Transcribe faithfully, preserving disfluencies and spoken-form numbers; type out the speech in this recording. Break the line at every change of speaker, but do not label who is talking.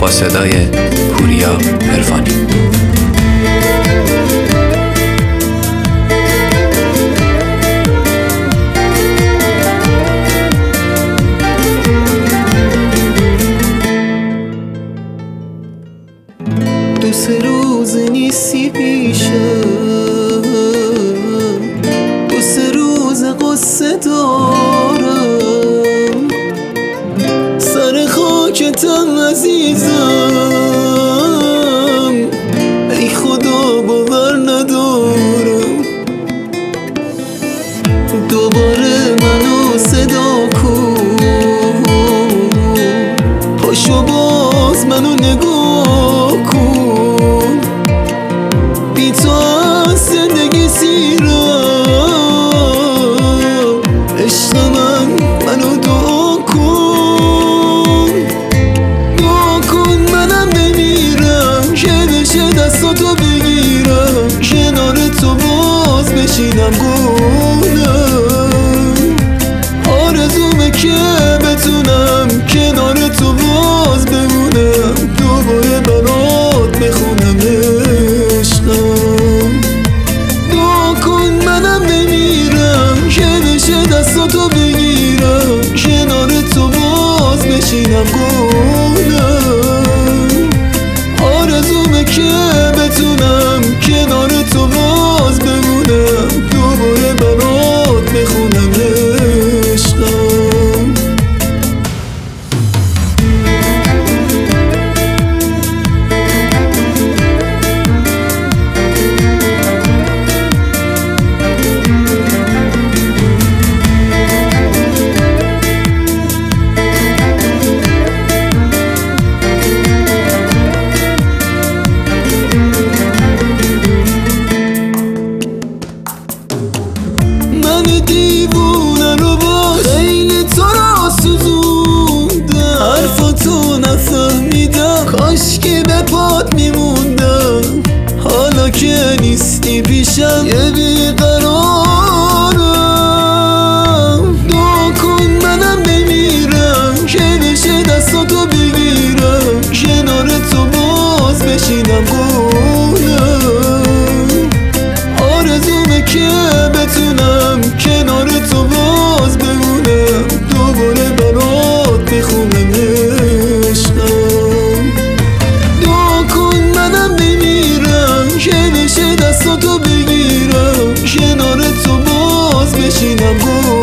با صدای پوریا عرفانی.
دو سه روز نیستی پیشم، دو سه روز قصه دارم، سر خاکتم عزیزم، ای خدا باور ندارم. دوباره منو صدا کن، پاشو باز منو نگاه کن، بی تو از زندگی سیرم، عشق من منو دعا کن، دعا کن منم بمیرم، که بشه دستاتو بگیرم، کنار تو باز بشینم گونم، آرزومه که بتونم کنار تو باز بمونم، دوباره برات بخونم عشقم. دعا کن منم بمیرم، که بشه دستاتو بگیرم، کنار تو باز بشینم گونم، آرزومه که بتونم کنار تو باز بمونم، دوباره برات بخونم عشقم. من دیوونه رو با خیلی تو را سوزوندم، حرفاتو نفهمیدم، کاش که به پات میموندم، حالا که نیستی پیشم یه بیقرارم. دعا کن منم بمیرم، که بشه دستاتو بگیرم، کنار تو باز بشینم گونم، آرزومه که بتونم کنار تو باز بمونم، دوباره برات بخونم عشقم. دعا کن منم بمیرم، که بشه دستاتو بگیرم، کنار تو باز بشینم گونم.